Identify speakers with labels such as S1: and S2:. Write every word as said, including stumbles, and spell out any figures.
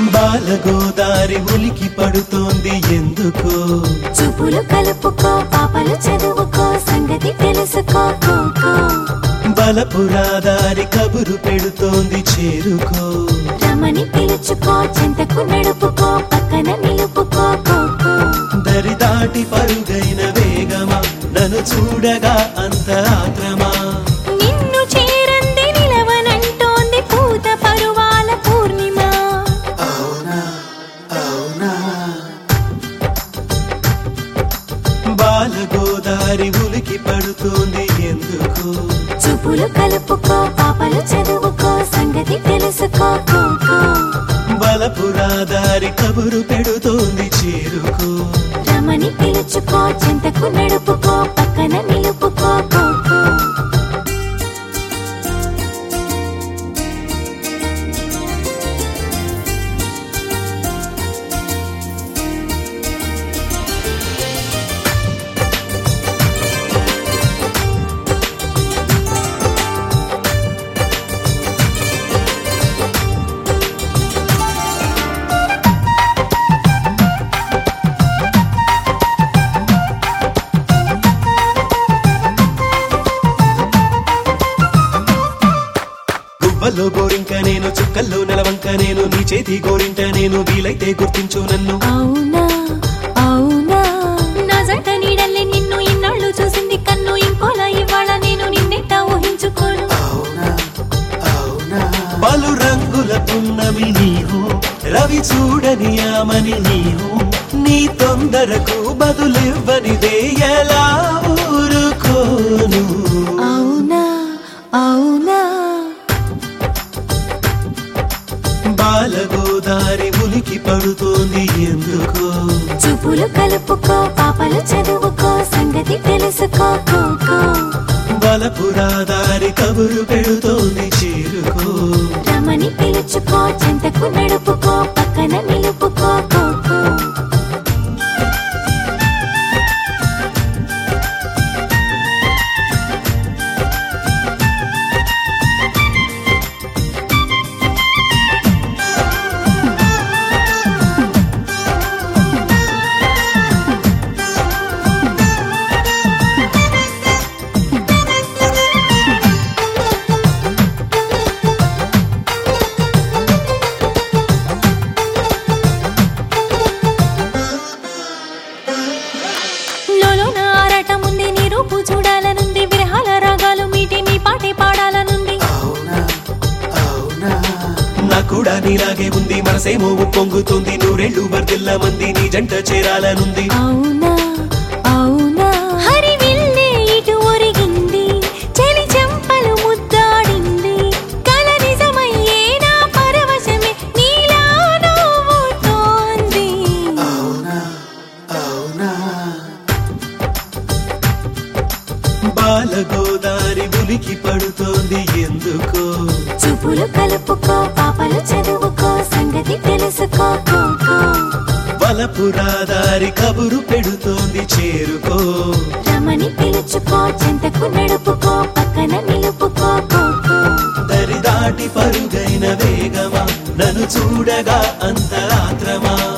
S1: బాలగోదారి ఉలికి పడుతోంది ఎందుకో
S2: చూపులు కలుపుకో పాపలు చదువుకో సంగతి తెలుసుకో
S1: బలపురాదారి కబురు పెడుతోంది చేరుకో
S2: రమని పిలుచుకో చింతకు నడుపుకో పక్కన నిలుపుకో
S1: దరి దాటి పరుగైన వేగమా నన్ను చూడగా అంత ఆత్రమా
S2: నిన్ను చేరంది నిలవనంటోంది పూత పరువాల పూర్ణిమ
S1: అవునా అవునా బాలగోదారి ఉలికి పడుతోంది ఎందుకు
S2: చూపులు కలుపుకో పాపలు చదువుకో సంగతి తెలుసుకో
S1: బలపురాదారి కబురు పెడుతోంది చేరుకో
S2: రమని పిలుచుకో చింతకు నడుపుకో పక్కన నిలుపుకో
S1: గువ్వల్లో గోరింక నేను చుక్కల్లో నెలవంక నేను నీ చేతి గోరింట నేను వీలైతే గుర్తించు నన్ను
S2: అవునా అవునా నా జంట నీడల్లే నిన్ను ఇన్నాళ్ళు చూసింది కన్ను ఇంకోలా ఇవాళ నేను నిన్నెట్టా ఊహించుకోను
S1: పలు రంగుల పున్నమి నీవు రవి చూడని ఆమని నీవు నీ తొందరకు బదులివ్వనిదే ఎలా ఊరుకోను
S2: అవునా అవునా
S1: బాలగోదారి ఉలికి పడుతోంది ఎందుకో
S2: చూపులు కలుపుకో పాపలు చదువుకో సంగతి తెలుసుకో
S1: బలపురాదారి కబురు పెడుతోంది చేరుకో
S2: రమని పిలుచుకో చింతకు నడుపుకో పక్కన నిలుపుకో చూడాలనుంది విరహాల రాగాలు మీటి మీ పాటే పాడాలనుంది
S1: నా కూడా నీలాగే ఉంది మనసేమో పొంగుతుంది నూరెళ్ళు వర్దిల్ల మంది నీ జంట చేరాలనుంది
S2: అవునా అవునా హరి విల్లే ఇటు ఒరిగింది చెలి చెంపలు ముద్దాడింది కల నిజమయ్యే నా పరవశమే నీలా నవ్వుతోంది
S1: అవునా అవునా బాలగోదారి ఉలికి పడుతోంది ఎందుకో
S2: చూపులు కలుపుకో పాపలు చదువుకో సంగతి తెలుసుకో
S1: బలపురాదారి కబురు పెడుతోంది చేరుకో
S2: రమని పిలుచుకో చింతకు నడుపుకో పక్కన నిలుపుకో
S1: దరి దాటి పరుగైన వేగమా నన్ను చూడగా అంత ఆత్రమా